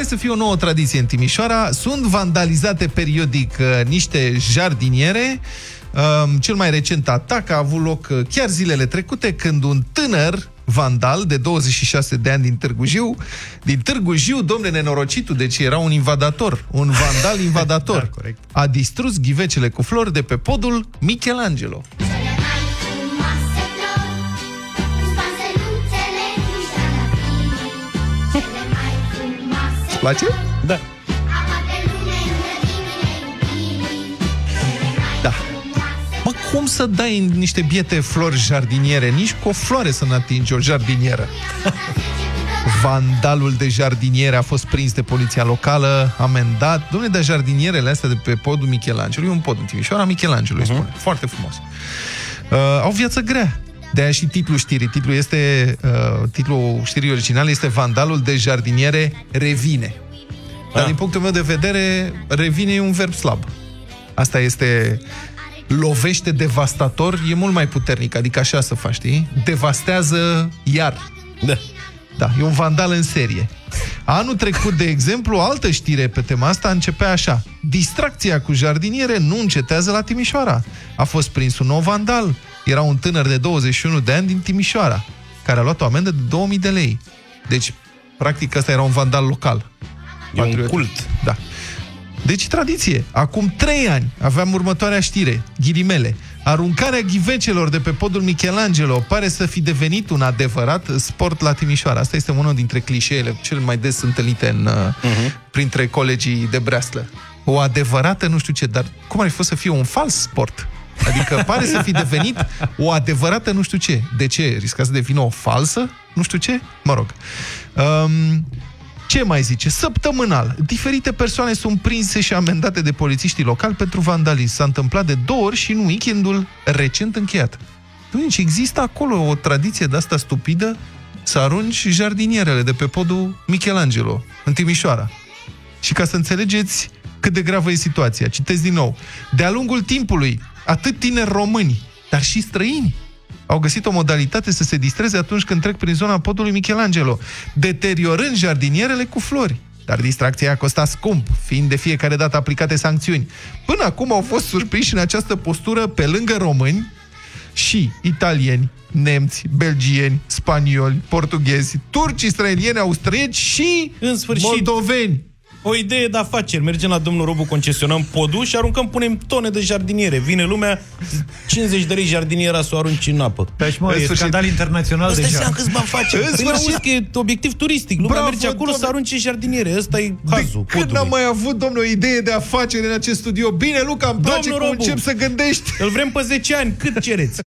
să fie o nouă tradiție în Timișoara. Sunt vandalizate periodic niște jardiniere. Cel mai recent atac a avut loc chiar zilele trecute, când un tânăr vandal de 26 de ani din Târgu Jiu, domne, nenorocitul, deci era un invadator, un vandal invadator, Da, corect. a distrus ghivecele cu flori de pe podul Michelangelo. Îți place? Da. Da. Mă, cum să dai în niște biete flori jardiniere? Nici cu o floare să nu atingi o jardinieră. Vandalul de jardiniere a fost prins de poliția locală, amendat. Dom'le, dar jardinierele astea de pe podul Michelangelo, e un pod în Timișoara, Michelangelo îi spune. Foarte frumos. Au viață grea. De-aia și titlul știrii. Titlul știrii originale este Vandalul de jardiniere revine. Dar din punctul meu de vedere, revine e un verb slab. Asta este... Lovește devastator e mult mai puternic, adică așa să faci, știi? Devastează iar. Da. Da, e un vandal în serie. Anul trecut, de exemplu, o altă știre pe tema asta începea așa: distracția cu jardiniere nu încetează la Timișoara. A fost prins un nou vandal. Era un tânăr de 21 de ani din Timișoara, care a luat o amendă de 2000 de lei. Deci, practic, ăsta era un vandal local. E un cult. Da. Deci, tradiție. Acum 3 ani aveam următoarea știre, ghilimele. Aruncarea ghivecelor de pe podul Michelangelo pare să fi devenit un adevărat sport la Timișoara. Asta este unul dintre clișeele cel mai des întâlnite printre colegii de breaslă. O adevărată nu știu ce, dar cum ar fi fost să fie un fals sport? Adică pare să fi devenit o adevărată nu știu ce. De ce? Risca să devină o falsă? Nu știu ce? Mă rog. Ce mai zice? Săptămânal. Diferite persoane sunt prinse și amendate de polițiștii locali pentru vandalism. S-a întâmplat de 2 ori și în weekendul recent încheiat. Deci există acolo o tradiție de asta stupidă să arunci jardinierele de pe podul Michelangelo în Timișoara. Și ca să înțelegeți cât de gravă e situația, citesc din nou. De-a lungul timpului, atât tineri români, dar și străini au găsit o modalitate să se distreze atunci când trec prin zona podului Michelangelo, deteriorând jardinierele cu flori. Dar distracția a costat scump, fiind de fiecare dată aplicate sancțiuni. Până acum au fost surprinși în această postură, pe lângă români, și italieni, nemți, belgieni, spanioli, portughezi, turci, israelieni, austrieci și în sfârșit moldoveni. O idee de afaceri. Mergem la domnul Robu, concesionăm podul și aruncăm, punem tone de jardiniere. Vine lumea, 50 de lei jardiniera să o arunci în apă. Deci, mă, e scandal internațional deja. Ăsta câți bani face. În sfârșit, că e obiectiv turistic. Lumea merge acolo să arunce jardiniere. Ăsta e hazul. Când n-am mai avut, domnule, o idee de afacere în acest studio? Bine, Luca, îmi place că încep să gândești. Îl vrem pe 10 ani. Cât cereți?